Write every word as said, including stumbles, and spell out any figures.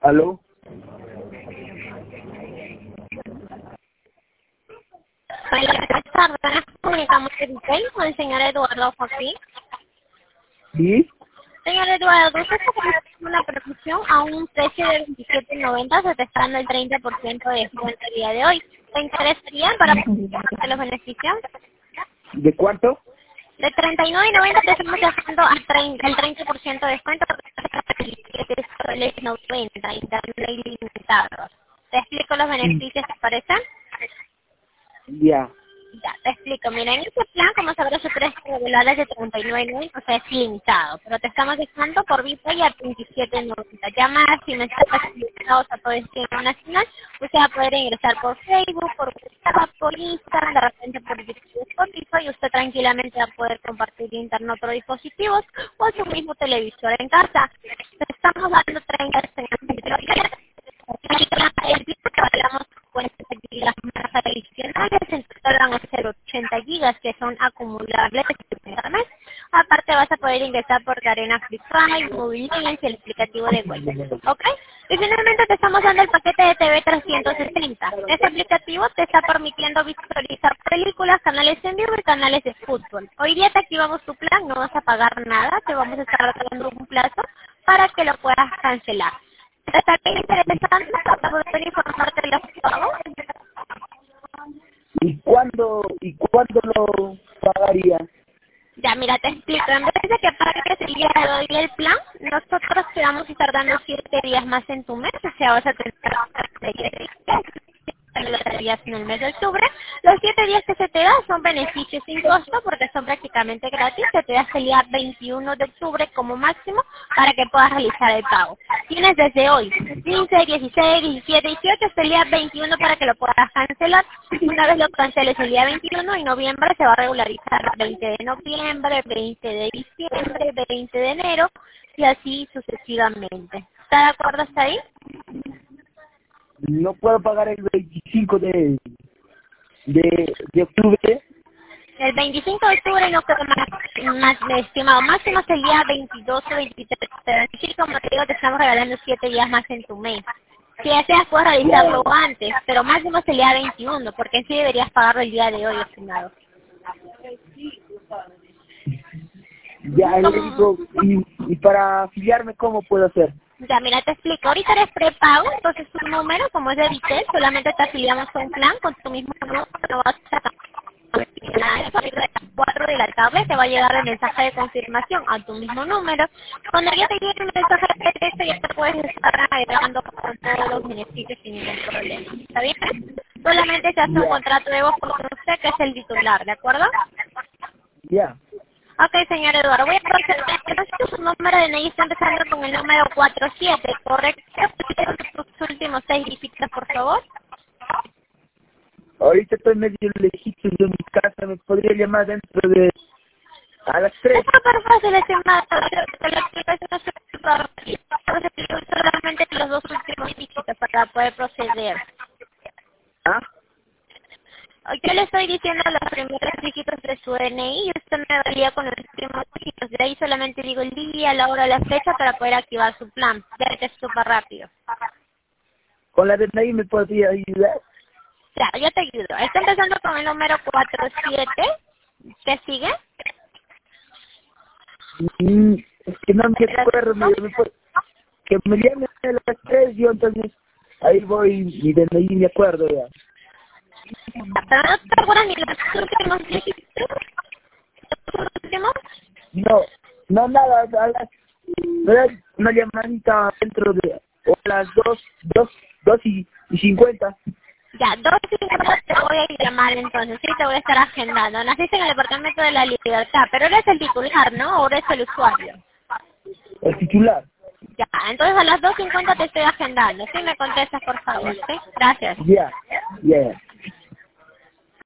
¿Aló? Hola, buenas tardes. Nos comunicamos de Retail con el señor Eduardo Joaquín. ¿Sí? Señor Eduardo, usted está solicitando una promoción a un precio de veintisiete noventa, se te está dando el treinta por ciento de descuento el día de hoy. ¿Te interesaría para conocer los beneficios? ¿De cuánto? De treinta y nueve noventa te estamos dejando al treinta, el treinta por ciento de descuento porque es noventa, internet ilimitado. ¿Te explico los beneficios, te parecen? Ya. Ya, te explico. Mira, en este plan, como sabrás, su precio regular es de treinta y nueve noventa, o sea, es limitado. Pero te estamos dejando por ViPay a veintisiete noventa. Llamadas y mensajes limitados a todo el sistema nacional. Usted va a poder ingresar por Facebook, por WhatsApp, por Instagram, de repente por YouTube, Spotify, y usted tranquilamente va a poder compartir internet a otros dispositivos o su mismo televisor en casa. Te estamos dando treinta segundos. El día que hablamos con gigas más adicionales, en total van a ser ochenta gigas que son acumulables este mes. Aparte vas a poder ingresar por Garena Free Fire, Mobile Legends y el aplicativo de Google. ¿Ok? Y finalmente te estamos dando el paquete de T V trescientos sesenta. Este aplicativo te está permitiendo visualizar películas, canales en vivo y canales de fútbol. Hoy día te activamos tu plan, no vas a pagar nada, te vamos a estar dando un plazo para que lo puedas cancelar. ¿Está bien interesante para poder informarte de los pagos? ¿Y cuándo, y cuándo lo pagaría? Ya, mira, te explico. En vez de que pagues el día de hoy el plan, nosotros te vamos a estar dando siete días más en tu mes. O sea, vas a tener los días en el mes de octubre. Los siete días que se te dan son beneficios sin costo porque son prácticamente gratis. Se te da hasta el día veintiuno de octubre como máximo para que puedas realizar el pago. Tienes desde hoy quince, dieciséis, diecisiete, dieciocho hasta el día veintiuno para que lo puedas cancelar. Una vez lo canceles el día veintiuno, en noviembre se va a regularizar veinte de noviembre, veinte de diciembre, veinte de enero y así sucesivamente. ¿Está de acuerdo hasta ahí? No puedo pagar el veinticinco de, de, de octubre. El veinticinco de octubre no quedó más, más estimado. Máximo es el día veintidós o veintitrés. Pero sí, como te digo, te estamos regalando siete días más en tu mes. Si deseas, puedes realizarlo antes, pero máximo es el día veintiuno, porque en sí deberías pagarlo el día de hoy, estimado. Ya, le digo, y, y para afiliarme, ¿cómo puedo hacer? Ya, mira, te explico. Ahorita eres prepago, entonces tu número, como es de Vitel, solamente te afiliamos a un plan con tu mismo número. No vas a sacar a partir de las cuatro de la tarde te va a llegar el mensaje de confirmación a tu mismo número. Cuando ya te llegue el mensaje de texto ya te puedes estar agregando con todos los beneficios sin ningún problema. ¿Está bien? Solamente se hace un contrato de voz con usted que es el titular, ¿de acuerdo? Ya. Ok, señor Eduardo, voy a proceder. Su número de N I está empezando con el número cuatro siete, ¿correcto? Sus últimos seis dígitos, por favor. Ahorita estoy medio lejito de mi casa, me podría llamar dentro de... a las tres. Es súper fácil, estimado. La explicación es súper fácil. Solamente los dos últimos dígitos para poder proceder. ¿Ah? Yo le estoy diciendo los primeros dígitos de su N I y usted me valía con los últimos dígitos. De ahí solamente digo el día, la hora, la fecha para poder activar su plan. Ya que es súper rápido. ¿Con la de ahí me podría ayudar? Claro, yo te ayudo. Está empezando con el número cuatro siete. ¿Qué sigue? Mm, es que no me acuerdo, me, me, puede- que me llame a las tres, yo entonces ahí voy y de ahí me acuerdo ya. Pero no te acuerdas ni los últimos dígitos. ¿Los últimos? No, no nada, a las, me da una llamadita dentro de, o a las dos, dos, dos y, y cincuenta. Ya, dos cincuenta te voy a llamar entonces, sí, te voy a estar agendando. Naciste en el Departamento de la Libertad, pero eres el titular, ¿no? ¿O eres el usuario? El titular. Ya, entonces a las dos cincuenta te estoy agendando. Sí, me contestas, por favor, ¿sí? Gracias. Ya, ya.